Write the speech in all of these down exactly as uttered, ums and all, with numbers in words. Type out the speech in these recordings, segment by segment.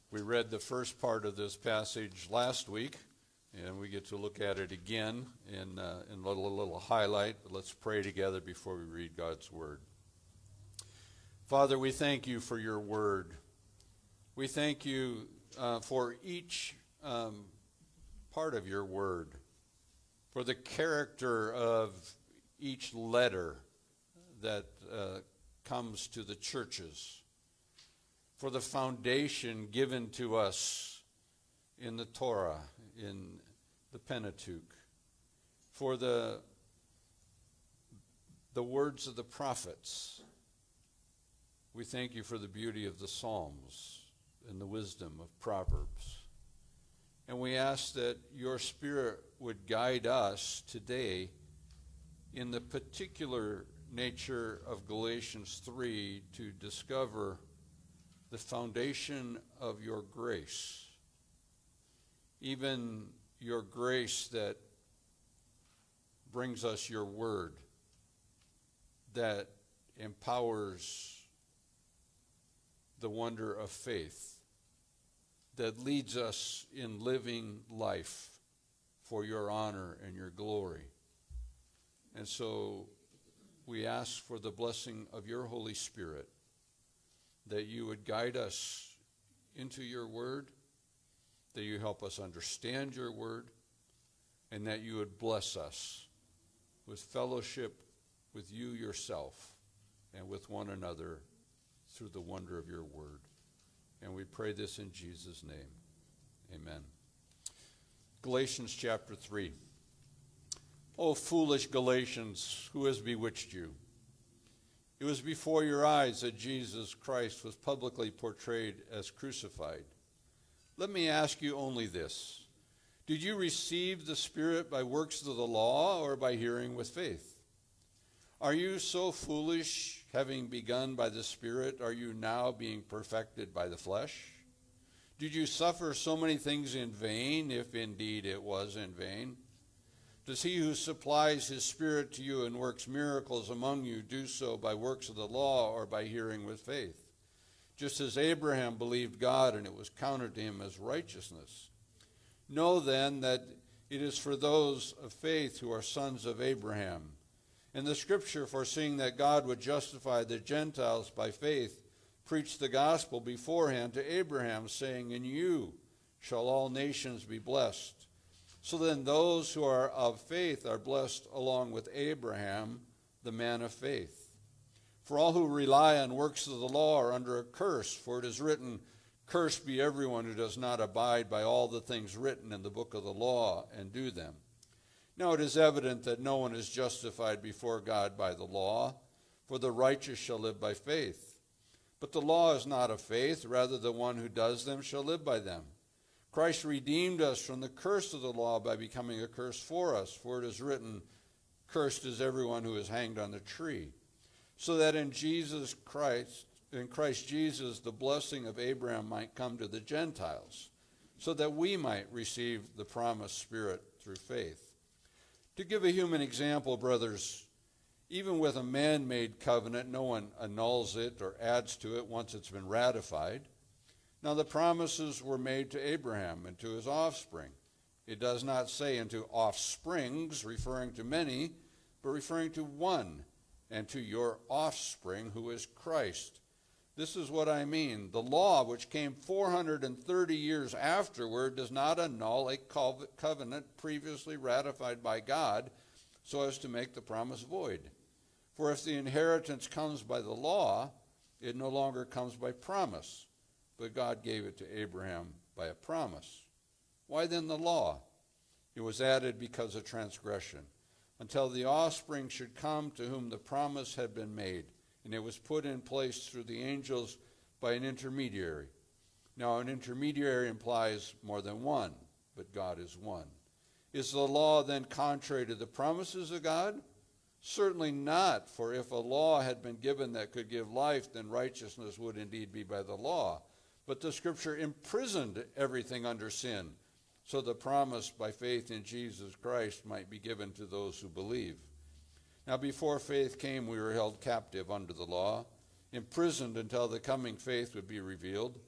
We read the first part of this passage last week, and we get to look at it again in, uh, in a little, a little highlight. But let's pray together before we read God's Word. Father, we thank you for your Word. We thank you uh, for each um, part of your Word, for the character of each letter that uh, comes to the churches, for the foundation given to us in the Torah, in the Pentateuch, for the, the words of the prophets. We thank you for the beauty of the Psalms and the wisdom of Proverbs. And we ask that your Spirit would guide us today in the particular nature of Galatians three to discover the foundation of your grace, even your grace that brings us your word, that empowers the wonder of faith, that leads us in living life for your honor and your glory. And so we ask for the blessing of your Holy Spirit, that you would guide us into your word, that you help us understand your word, and that you would bless us with fellowship with you yourself and with one another through the wonder of your word. And we pray this in Jesus' name. Amen. Galatians chapter three. O foolish Galatians, who has bewitched you? It was before your eyes that Jesus Christ was publicly portrayed as crucified. Let me ask you only this. Did you receive the Spirit by works of the law or by hearing with faith? Are you so foolish, having begun by the Spirit, are you now being perfected by the flesh? Did you suffer so many things in vain, if indeed it was in vain? Does he who supplies his Spirit to you and works miracles among you do so by works of the law or by hearing with faith? Just as Abraham believed God and it was counted to him as righteousness. Know then that it is for those of faith who are sons of Abraham. And the scripture, foreseeing that God would justify the Gentiles by faith, preached the gospel beforehand to Abraham, saying, in you shall all nations be blessed. So then those who are of faith are blessed along with Abraham, the man of faith. For all who rely on works of the law are under a curse, for it is written, cursed be everyone who does not abide by all the things written in the book of the law and do them. Now it is evident that no one is justified before God by the law, for the righteous shall live by faith. But the law is not of faith, rather the one who does them shall live by them. Christ redeemed us from the curse of the law by becoming a curse for us, for it is written, cursed is everyone who is hanged on the tree, so that in Jesus Christ, in Christ Jesus, the blessing of Abraham might come to the Gentiles, so that we might receive the promised Spirit through faith. To give a human example, brothers, even with a man-made covenant, no one annuls it or adds to it once it's been ratified. Now the promises were made to Abraham and to his offspring. It does not say into offsprings, referring to many, but referring to one, and to your offspring, who is Christ. This is what I mean. The law, which came four hundred thirty years afterward, does not annul a covenant previously ratified by God so as to make the promise void. For if the inheritance comes by the law, it no longer comes by promise. But God gave it to Abraham by a promise. Why then the law? It was added because of transgression, until the offspring should come to whom the promise had been made, and it was put in place through the angels by an intermediary. Now an intermediary implies more than one, but God is one. Is the law then contrary to the promises of God? Certainly not, for if a law had been given that could give life, then righteousness would indeed be by the law. But the scripture imprisoned everything under sin, so the promise by faith in Jesus Christ might be given to those who believe. Now before faith came, we were held captive under the law, imprisoned until the coming faith would be revealed.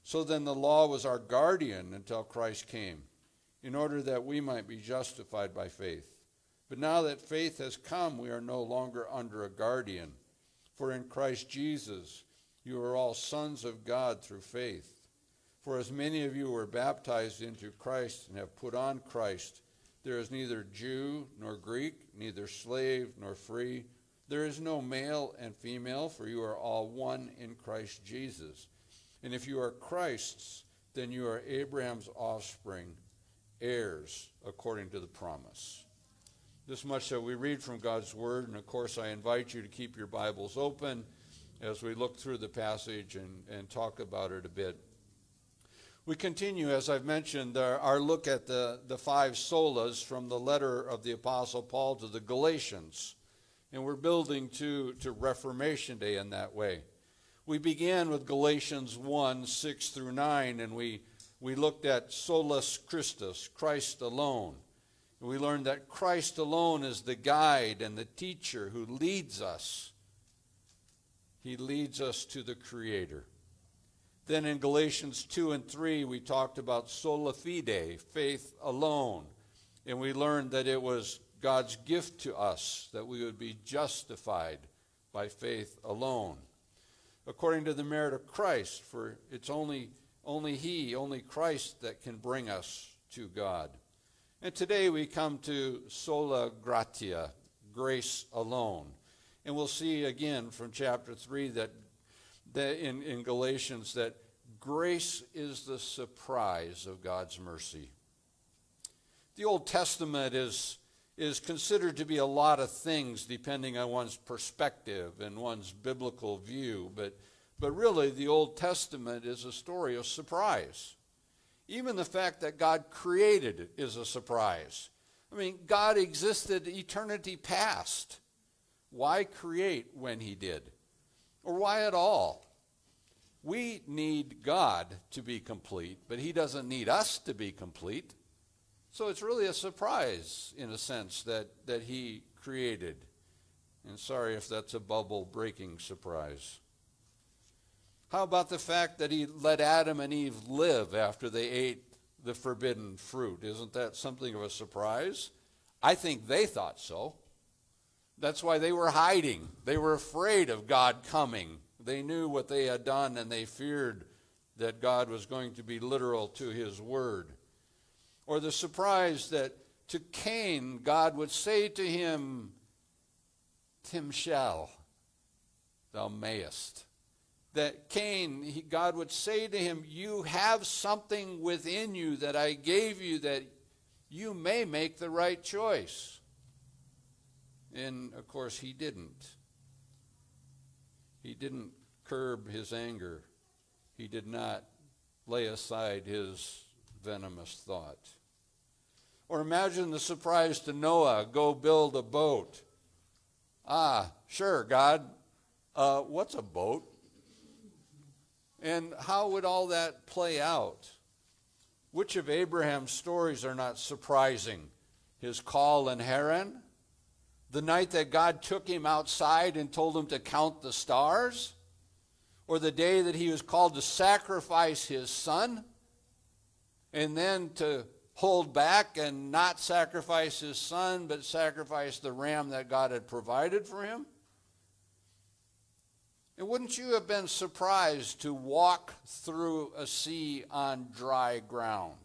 So then the law was our guardian until Christ came, in order that we might be justified by faith. But now that faith has come, we are no longer under a guardian. For in Christ Jesus you are all sons of God through faith. For as many of you were baptized into Christ and have put on Christ, there is neither Jew nor Greek, neither slave nor free. There is no male and female, for you are all one in Christ Jesus. And if you are Christ's, then you are Abraham's offspring, heirs according to the promise. This much that we read from God's word, and of course I invite you to keep your Bibles open as we look through the passage and, and talk about it a bit. We continue, as I've mentioned, our, our look at the, the five solas from the letter of the Apostle Paul to the Galatians. And we're building to, to Reformation Day in that way. We began with Galatians one, six through nine, and we, we looked at solus Christus, Christ alone. And we learned that Christ alone is the guide and the teacher who leads us. He leads us to the Creator. Then in Galatians two and three, we talked about sola fide, faith alone. And we learned that it was God's gift to us that we would be justified by faith alone, according to the merit of Christ, for it's only, only He, only Christ that can bring us to God. And today we come to sola gratia, grace alone. And we'll see again from chapter three that, that in, in Galatians that grace is the surprise of God's mercy. The Old Testament is, is considered to be a lot of things depending on one's perspective and one's biblical view, but, but really the Old Testament is a story of surprise. Even the fact that God created it is a surprise. I mean, God existed eternity past. Why create when He did? Or why at all? We need God to be complete, but He doesn't need us to be complete. So it's really a surprise, in a sense, that, that He created. And sorry if that's a bubble-breaking surprise. How about the fact that He let Adam and Eve live after they ate the forbidden fruit? Isn't that something of a surprise? I think they thought so. That's why they were hiding. They were afraid of God coming. They knew what they had done, and they feared that God was going to be literal to His word. Or the surprise that to Cain, God would say to him, Timshel, thou mayest. That Cain, he, God would say to him, you have something within you that I gave you that you may make the right choice. And, of course, he didn't. He didn't curb his anger. He did not lay aside his venomous thought. Or imagine the surprise to Noah, go build a boat. Ah, sure, God, uh, what's a boat? And how would all that play out? Which of Abraham's stories are not surprising? His call in Haran? The night that God took him outside and told him to count the stars? Or the day that he was called to sacrifice his son? And then to hold back and not sacrifice his son, but sacrifice the ram that God had provided for him? And wouldn't you have been surprised to walk through a sea on dry ground?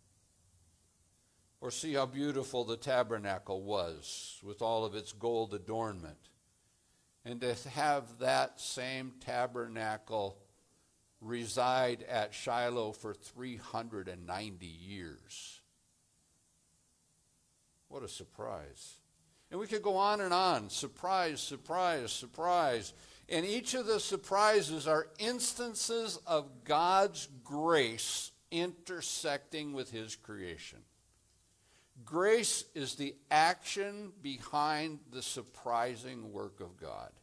Or see how beautiful the tabernacle was with all of its gold adornment. And to have that same tabernacle reside at Shiloh for three hundred ninety years. What a surprise. And we could go on and on. Surprise, surprise, surprise. And each of the surprises are instances of God's grace intersecting with His creation. Grace is the action behind the surprising work of God.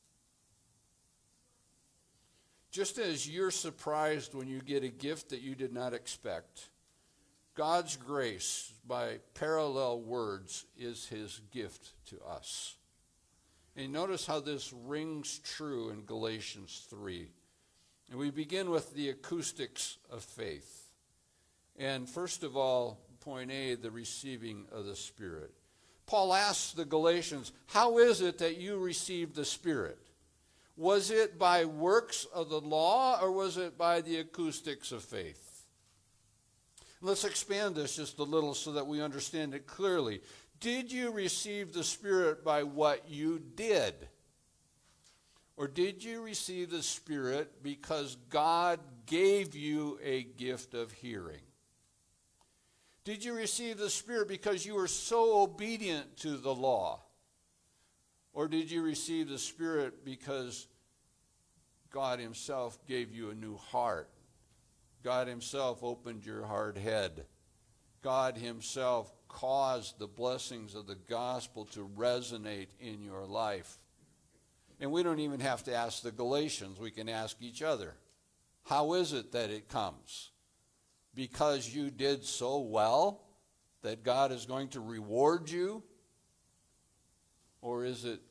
Just as you're surprised when you get a gift that you did not expect, God's grace, by parallel words, is His gift to us. And notice how this rings true in Galatians three. And we begin with the acoustics of faith. And first of all, point A, the receiving of the Spirit. Paul asks the Galatians, how is it that you received the Spirit? Was it by works of the law, or was it by the acoustics of faith? Let's expand this just a little so that we understand it clearly. Did you receive the Spirit by what you did? Or did you receive the Spirit because God gave you a gift of hearing? Did you receive the Spirit because you were so obedient to the law? Or did you receive the Spirit because God himself gave you a new heart? God himself opened your hard head. God himself caused the blessings of the gospel to resonate in your life. And we don't even have to ask the Galatians. We can ask each other. How is it that it comes? Because you did so well that God is going to reward you? Or is it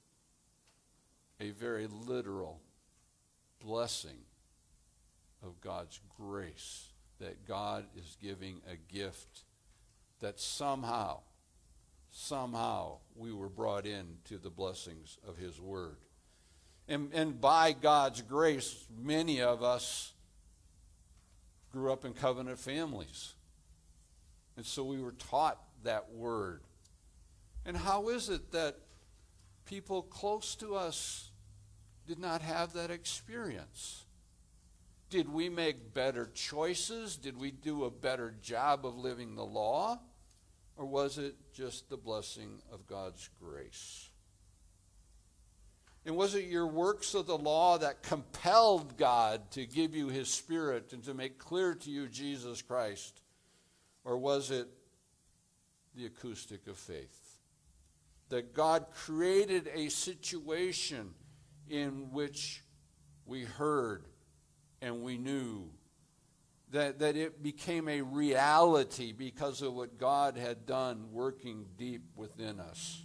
a very literal blessing of God's grace that God is giving a gift that somehow, somehow we were brought into the blessings of his word? And, and by God's grace, many of us grew up in covenant families. And so we were taught that word. And how is it that people close to us did not have that experience? Did we make better choices? Did we do a better job of living the law? Or was it just the blessing of God's grace? And was it your works of the law that compelled God to give you his Spirit and to make clear to you Jesus Christ? Or was it the acoustic of faith? That God created a situation in which we heard and we knew, that, that it became a reality because of what God had done working deep within us.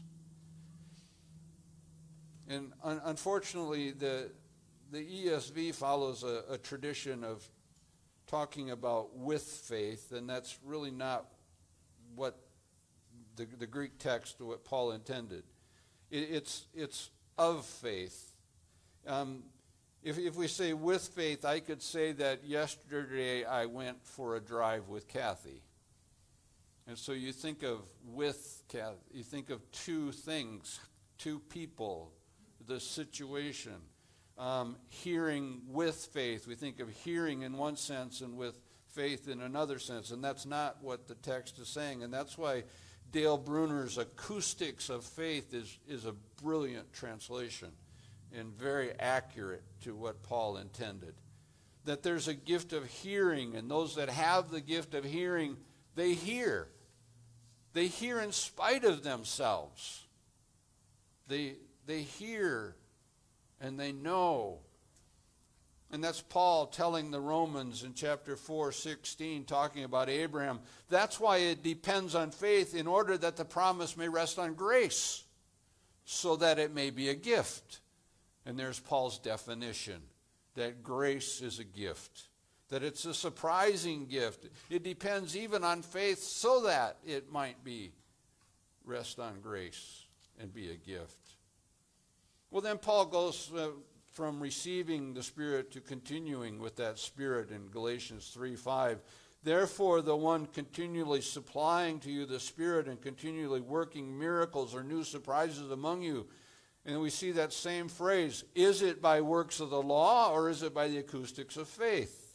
And un- unfortunately, the, the E S V follows a, a tradition of talking about with faith, and that's really not what the, the Greek text, what Paul intended. It, it's, it's of faith. Um, if, if we say with faith, I could say that yesterday I went for a drive with Kathy. And so you think of with Kathy, you think of two things, two people, the situation. Um, hearing with faith. We think of hearing in one sense and with faith in another sense. And that's not what the text is saying. And that's why Dale Bruner's Acoustics of Faith is, is a brilliant translation and very accurate to what Paul intended. That there's a gift of hearing, and those that have the gift of hearing, they hear. They hear in spite of themselves. They They hear and they know. And that's Paul telling the Romans in chapter four, sixteen, talking about Abraham. That's why it depends on faith, in order that the promise may rest on grace, so that it may be a gift. And there's Paul's definition, that grace is a gift, that it's a surprising gift. It depends even on faith, so that it might be rest on grace and be a gift. Well, then Paul goes uh, from receiving the Spirit to continuing with that Spirit in Galatians three five. Therefore, the one continually supplying to you the Spirit and continually working miracles or new surprises among you. And we see that same phrase, is it by works of the law, or is it by the acoustics of faith?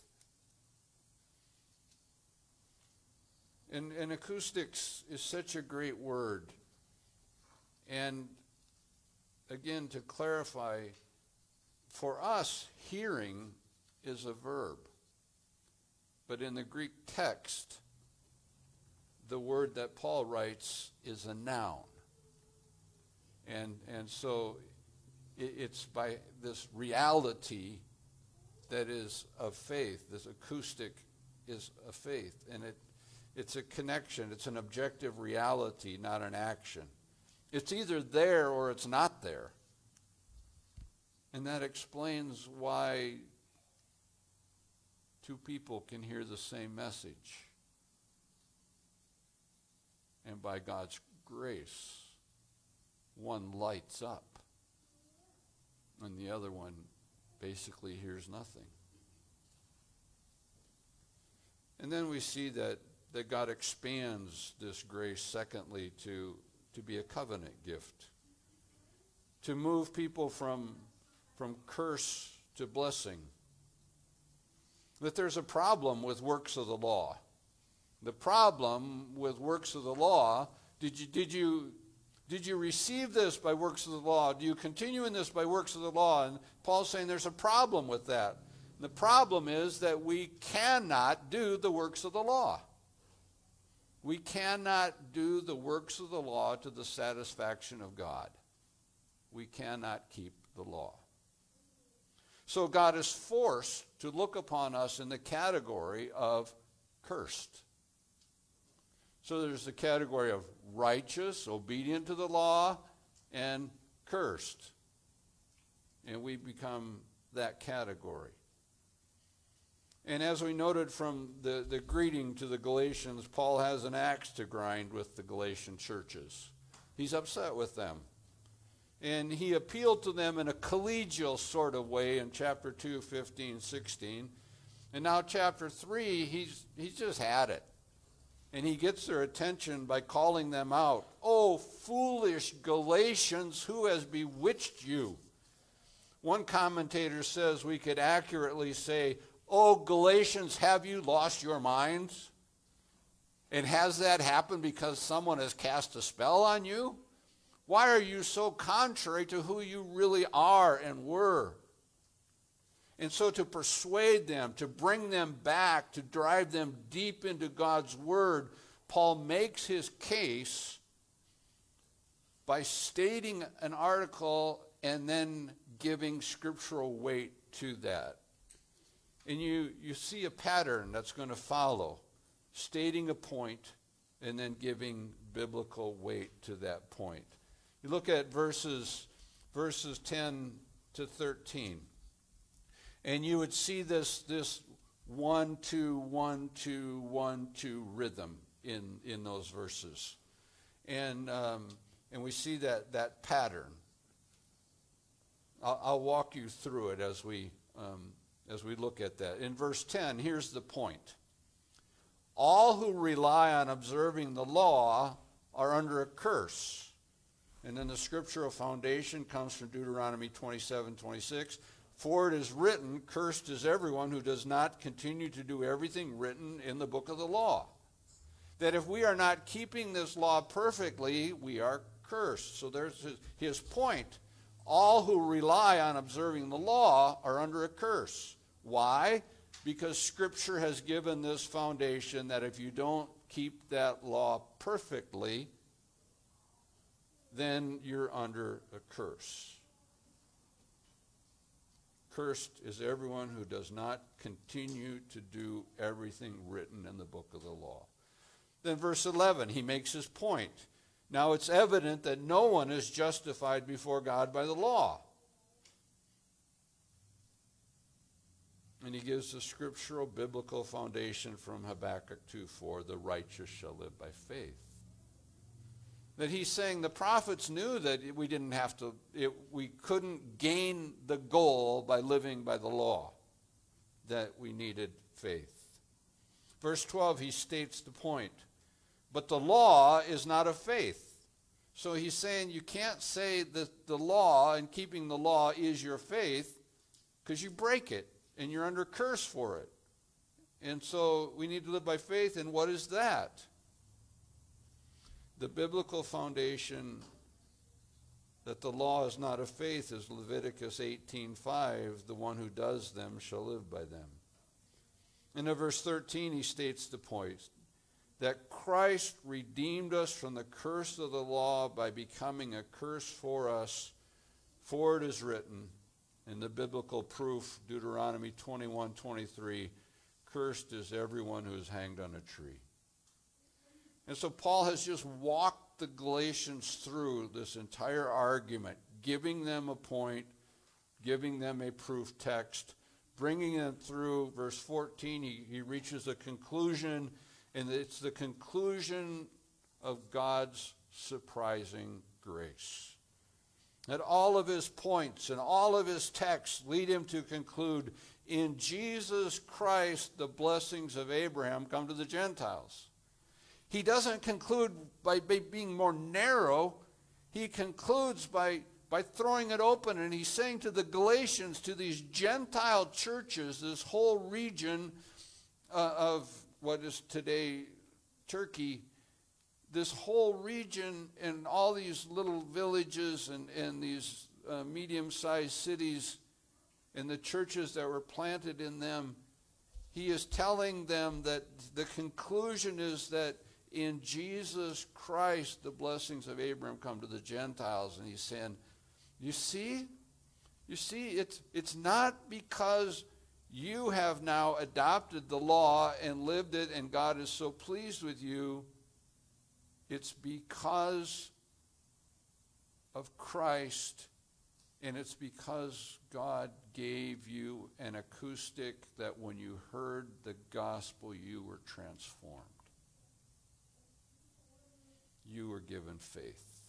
And, and acoustics is such a great word. And again, to clarify, for us, hearing is a verb. But in the Greek text, the word that Paul writes is a noun. And, and so it, it's by this reality that is of faith. This acoustic is of faith. And it, it's a connection. It's an objective reality, not an action. It's either there or it's not there. And that explains why two people can hear the same message. And by God's grace, one lights up and the other one basically hears nothing. And then we see that, that God expands this grace, secondly, to, to be a covenant gift, to move people from, from curse to blessing. That there's a problem with works of the law. The problem with works of the law, did you, did you, did you receive this by works of the law? Do you continue in this by works of the law? And Paul's saying there's a problem with that. The problem is that we cannot do the works of the law. We cannot do the works of the law to the satisfaction of God. We cannot keep the law. So God is forced to look upon us in the category of cursed. So there's the category of righteous, obedient to the law, and cursed. And we become that category. And as we noted from the, the greeting to the Galatians, Paul has an axe to grind with the Galatian churches. He's upset with them. And he appealed to them in a collegial sort of way in chapter two, fifteen, sixteen. And now chapter three, he's, he's just had it. And he gets their attention by calling them out. "Oh, foolish Galatians, who has bewitched you?" One commentator says we could accurately say, "Oh, Galatians, have you lost your minds? And has that happened because someone has cast a spell on you? Why are you so contrary to who you really are and were?" And so to persuade them, to bring them back, to drive them deep into God's word, Paul makes his case by stating an article and then giving scriptural weight to that. And you, you see a pattern that's going to follow, stating a point and then giving biblical weight to that point. You look at verses, verses ten to thirteen. And you would see this, this one, two, one, two, one, two rhythm in, in those verses. And, um, and we see that, that pattern. I'll, I'll walk you through it as we, um, as we look at that. In verse ten, here's the point. All who rely on observing the law are under a curse. And then the scriptural foundation comes from Deuteronomy twenty-seven, twenty-six. For it is written, "Cursed is everyone who does not continue to do everything written in the book of the law." That if we are not keeping this law perfectly, we are cursed. So there's his, his point. All who rely on observing the law are under a curse. Why? Because Scripture has given this foundation that if you don't keep that law perfectly, then you're under a curse. Cursed is everyone who does not continue to do everything written in the book of the law. Then verse eleven, he makes his point. Now it's evident that no one is justified before God by the law. And he gives the scriptural biblical foundation from Habakkuk two four, "The righteous shall live by faith." That he's saying the prophets knew that we didn't have to, it, we couldn't gain the goal by living by the law, that we needed faith. Verse twelve, he states the point. But the law is not of faith. So he's saying you can't say that the law and keeping the law is your faith because you break it and you're under curse for it. And so we need to live by faith. And what is that? The biblical foundation that the law is not of faith is Leviticus eighteen five, "The one who does them shall live by them." And in verse thirteen, he states the point that Christ redeemed us from the curse of the law by becoming a curse for us, for it is written, in the biblical proof, Deuteronomy twenty-one twenty-three, "Cursed is everyone who is hanged on a tree." And so Paul has just walked the Galatians through this entire argument, giving them a point, giving them a proof text, bringing them through. Verse fourteen, he, he reaches a conclusion, and it's the conclusion of God's surprising grace. That all of his points and all of his texts lead him to conclude, in Jesus Christ, the blessings of Abraham come to the Gentiles. He doesn't conclude by being more narrow. He concludes by, by throwing it open, and he's saying to the Galatians, to these Gentile churches, this whole region uh, of what is today Turkey, this whole region and all these little villages and, and these uh, medium-sized cities and the churches that were planted in them, he is telling them that the conclusion is that in Jesus Christ, the blessings of Abraham come to the Gentiles. And he's saying, you see, you see, it's, it's not because you have now adopted the law and lived it and God is so pleased with you. It's because of Christ, and it's because God gave you an acoustic that when you heard the gospel, you were transformed. You were given faith.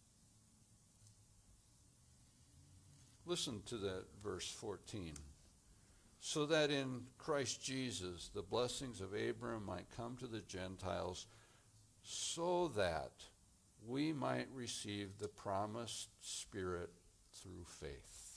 Listen to that verse fourteen. So that in Christ Jesus the blessings of Abraham might come to the Gentiles, so that we might receive the promised Spirit through faith.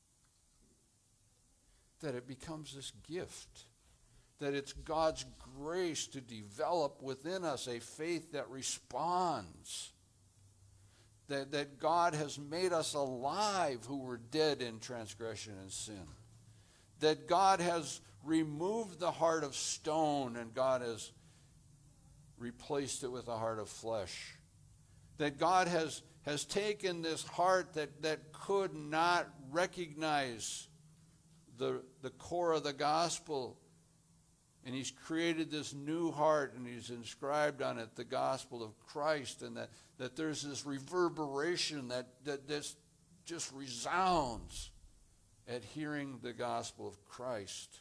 That it becomes this gift. That it's God's grace to develop within us a faith that responds. That, that God has made us alive who were dead in transgression and sin. That God has removed the heart of stone and God has replaced it with a heart of flesh. That God has, has taken this heart that, that could not recognize the, the core of the gospel, and he's created this new heart, and he's inscribed on it the gospel of Christ, and that, that there's this reverberation that, that this just resounds at hearing the gospel of Christ.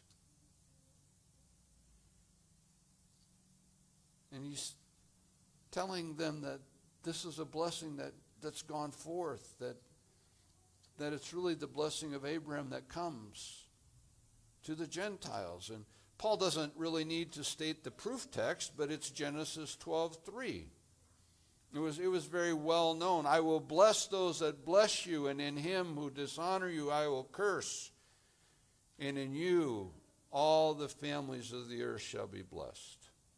And he's telling them that this is a blessing that, that's gone forth, that, that it's really the blessing of Abraham that comes to the Gentiles. And Paul doesn't really need to state the proof text, but it's Genesis twelve three. It was, it was very well known. I will bless those that bless you, and in him who dishonor you I will curse. And in you all the families of the earth shall be blessed.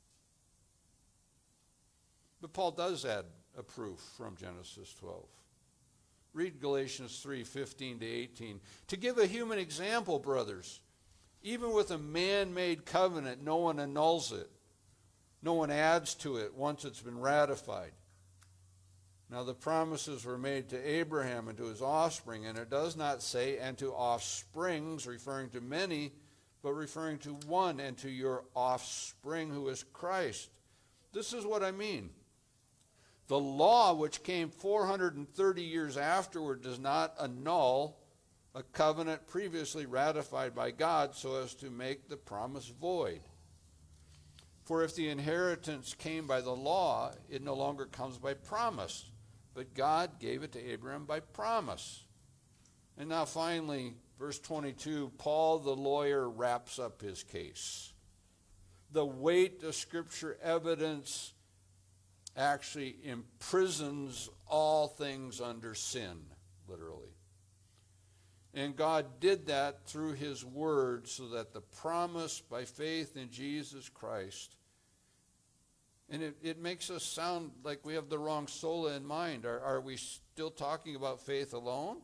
But Paul does add a proof from Genesis twelve. Read Galatians three fifteen to eighteen. To give a human example, brothers, even with a man-made covenant, no one annuls it. No one adds to it once it's been ratified. Now the promises were made to Abraham and to his offspring, and it does not say, and to offsprings, referring to many, but referring to one, and to your offspring, who is Christ. This is what I mean. The law, which came four hundred thirty years afterward, does not annul a covenant previously ratified by God so as to make the promise void. For if the inheritance came by the law, it no longer comes by promise, but God gave it to Abraham by promise. And now finally, verse twenty-two, Paul the lawyer wraps up his case. The weight of Scripture evidence actually imprisons all things under sin, literally. And God did that through his word so that the promise by faith in Jesus Christ, and it, it makes us sound like we have the wrong sola in mind. Are, are we still talking about faith alone?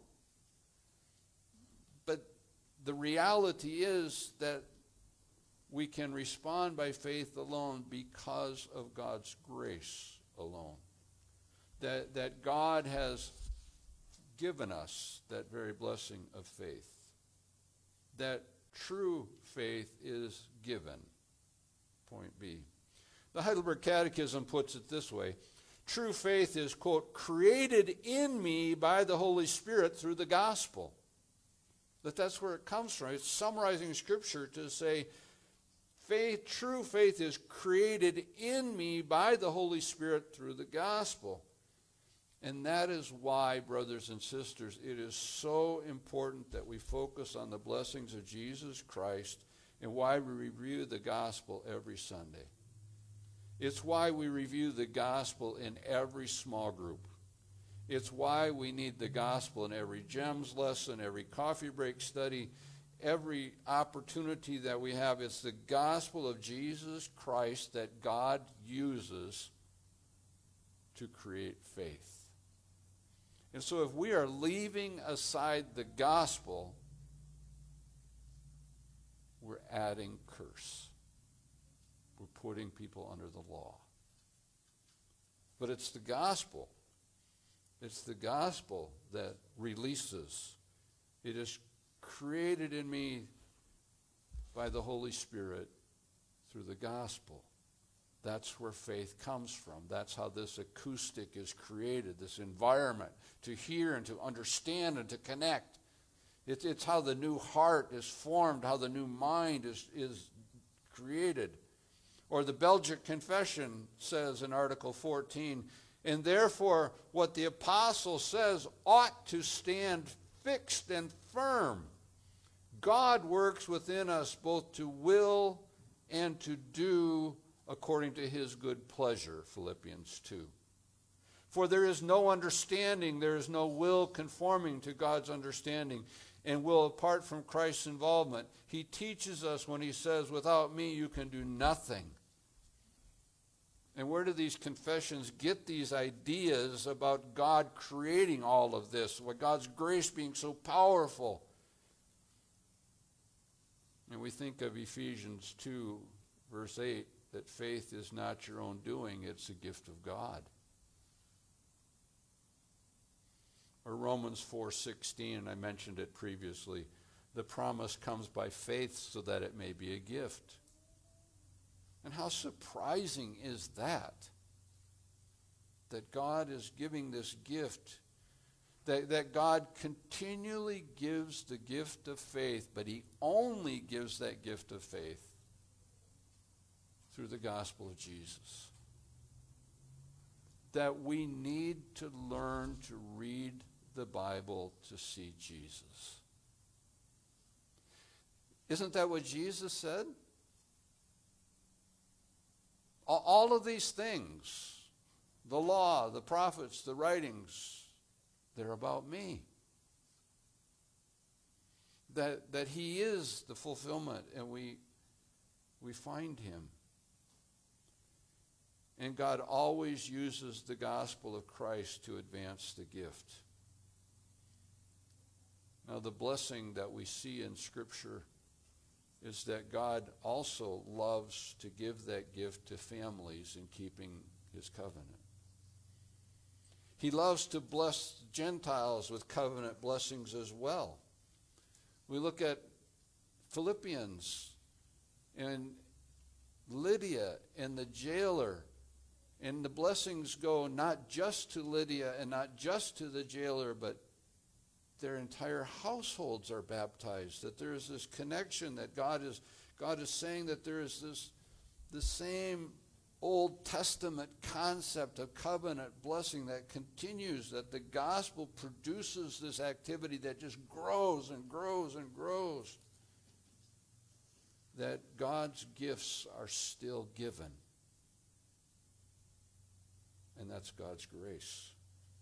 But the reality is that we can respond by faith alone because of God's grace alone. That, that God has given us that very blessing of faith. That true faith is given. Point B. The Heidelberg Catechism puts it this way. True faith is, quote, created in me by the Holy Spirit through the gospel. That that's where it comes from. It's summarizing Scripture to say, faith, true faith is created in me by the Holy Spirit through the gospel. And that is why, brothers and sisters, it is so important that we focus on the blessings of Jesus Christ and why we review the gospel every Sunday. It's why we review the gospel in every small group. It's why we need the gospel in every GEMS lesson, every coffee break study, every opportunity that we have. It's the gospel of Jesus Christ that God uses to create faith. And so if we are leaving aside the gospel, we're adding curse. We're putting people under the law. But it's the gospel. It's the gospel that releases. It is created in me by the Holy Spirit through the gospel. That's where faith comes from. That's how this acoustic is created, this environment to hear and to understand and to connect. It's, it's how the new heart is formed, how the new mind is, is created. Or the Belgic Confession says in Article fourteen, and therefore what the apostle says ought to stand fixed and firm. God works within us both to will and to do according to his good pleasure, Philippians two. For there is no understanding, there is no will conforming to God's understanding, and will apart from Christ's involvement. He teaches us when he says, without me you can do nothing. And where do these confessions get these ideas about God creating all of this, what God's grace being so powerful? And we think of Ephesians two, verse eight, that faith is not your own doing, it's a gift of God. Or Romans four sixteen, and I mentioned it previously, the promise comes by faith so that it may be a gift. And how surprising is that? That God is giving this gift, that, that God continually gives the gift of faith, but he only gives that gift of faith through the gospel of Jesus. That we need to learn to read the Bible to see Jesus. Isn't that what Jesus said? All of these things, the law, the prophets, the writings, they're about me. That, that he is the fulfillment, and we, we find him. And God always uses the gospel of Christ to advance the gift. Now, the blessing that we see in Scripture is that God also loves to give that gift to families in keeping his covenant. He loves to bless Gentiles with covenant blessings as well. We look at Philippians and Lydia and the jailer, and the blessings go not just to Lydia and not just to the jailer, but their entire households are baptized, that there is this connection, that God is God is saying that there is this the same Old Testament concept of covenant blessing that continues, that the gospel produces this activity that just grows and grows and grows, that God's gifts are still given, and that's God's grace.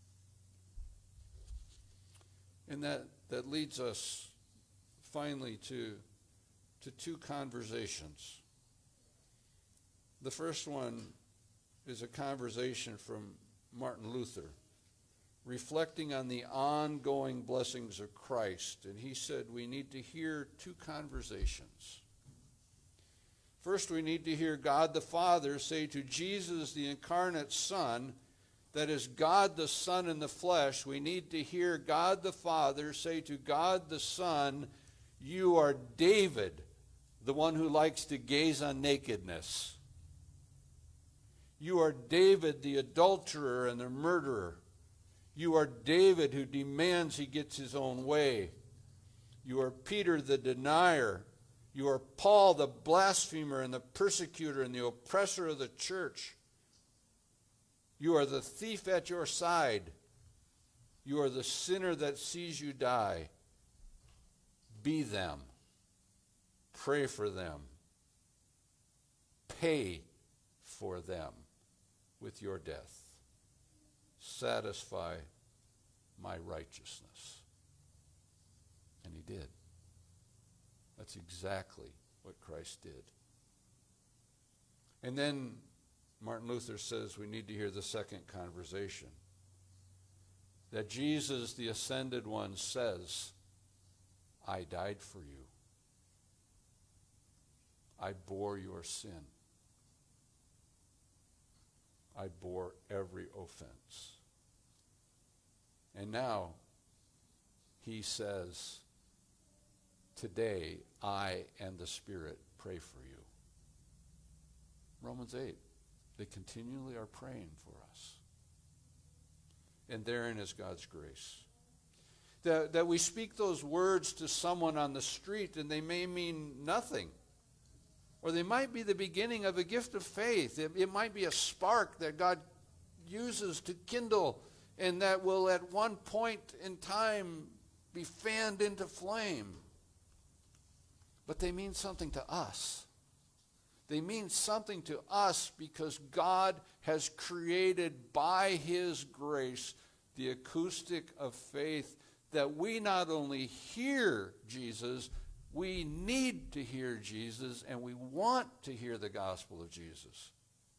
And that, that leads us finally to, to two conversations. The first one is a conversation from Martin Luther, reflecting on the ongoing blessings of Christ. And he said we need to hear two conversations. First, we need to hear God the Father say to Jesus, the incarnate Son, that is God the Son in the flesh, we need to hear God the Father say to God the Son, you are David, the one who likes to gaze on nakedness. You are David, the adulterer and the murderer. You are David who demands he gets his own way. You are Peter the denier. You are Paul the blasphemer and the persecutor and the oppressor of the church. You are the thief at your side. You are the sinner that sees you die. Be them. Pray for them. Pay for them with your death. Satisfy my righteousness. And he did. That's exactly what Christ did. And then Martin Luther says we need to hear the second conversation. That Jesus, the ascended one, says, I died for you. I bore your sin. I bore every offense. And now he says, today I and the Spirit pray for you. Romans eight, they continually are praying for us. And therein is God's grace. That, that we speak those words to someone on the street and they may mean nothing. Or they might be the beginning of a gift of faith. It, it might be a spark that God uses to kindle and that will at one point in time be fanned into flame. But they mean something to us. They mean something to us because God has created by his grace the acoustic of faith that we not only hear Jesus, we need to hear Jesus, and we want to hear the gospel of Jesus.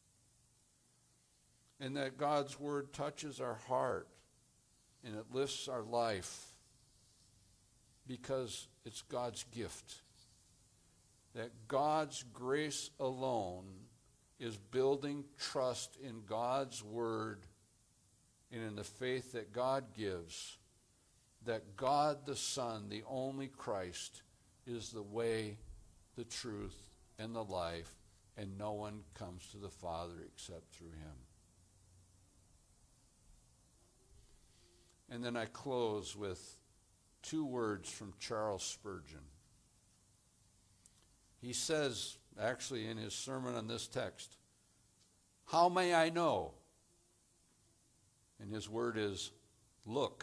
And that God's word touches our heart and it lifts our life because it's God's gift. That God's grace alone is building trust in God's word and in the faith that God gives, that God the Son, the only Christ, is the way, the truth, and the life, and no one comes to the Father except through him. And then I close with two words from Charles Spurgeon. He says, actually in his sermon on this text, how may I know? And his word is, look.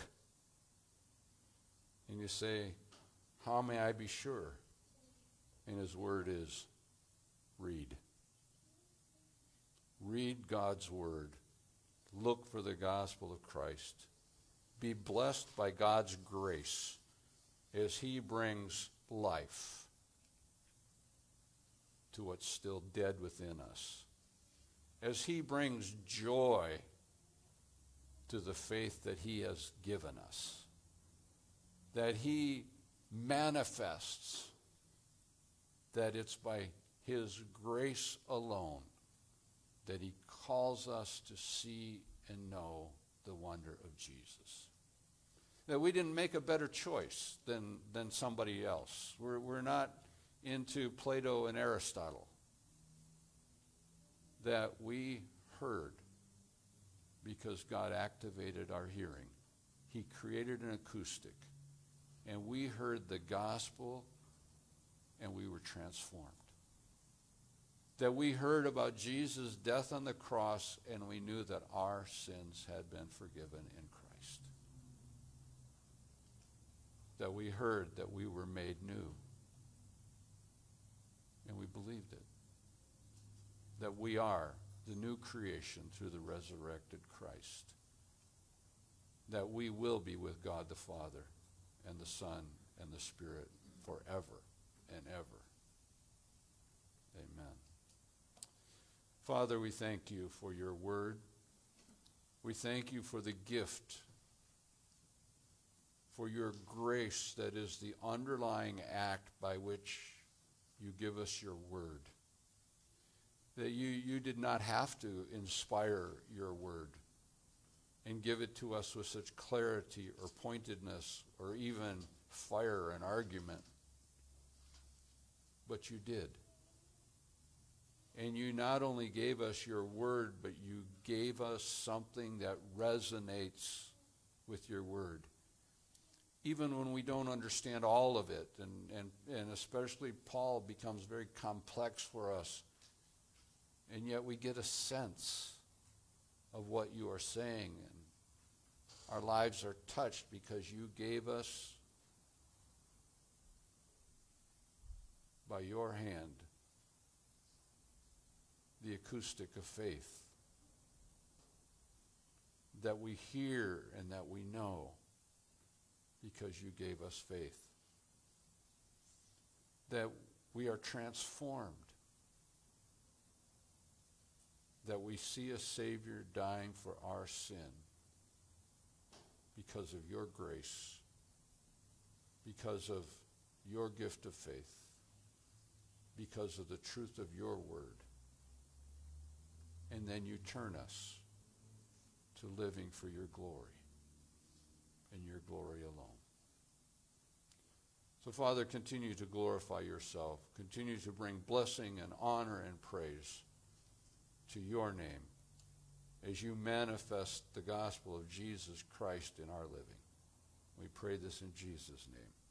And you say, how may I be sure? And his word is, read. Read God's word. Look for the gospel of Christ. Be blessed by God's grace as he brings life to what's still dead within us. As he brings joy to the faith that he has given us. That he manifests that it's by his grace alone that he calls us to see and know the wonder of Jesus. That we didn't make a better choice than, than somebody else. We're, we're not into Plato and Aristotle. That we heard because God activated our hearing. He created an acoustic. And we heard the gospel and we were transformed. That we heard about Jesus' death on the cross and we knew that our sins had been forgiven in Christ. That we heard that we were made new. And we believed it. That we are the new creation through the resurrected Christ. That we will be with God the Father and the Son and the Spirit forever and ever. Amen. Father, we thank you for your word. We thank you for the gift, for your grace that is the underlying act by which you give us your word. That you, you did not have to inspire your word and give it to us with such clarity or pointedness or even fire and argument. But you did. And you not only gave us your word, but you gave us something that resonates with your word. even when we don't understand all of it, and, and, and especially Paul becomes very complex for us, and yet we get a sense of what you are saying, and our lives are touched because you gave us, by your hand, the acoustic of faith, that we hear and that we know because you gave us faith, that we are transformed, that we see a Savior dying for our sin because of your grace, because of your gift of faith, because of the truth of your word. And then you turn us to living for your glory and your glory alone. So, Father, continue to glorify yourself. Continue to bring blessing and honor and praise to your name as you manifest the gospel of Jesus Christ in our living. We pray this in Jesus' name.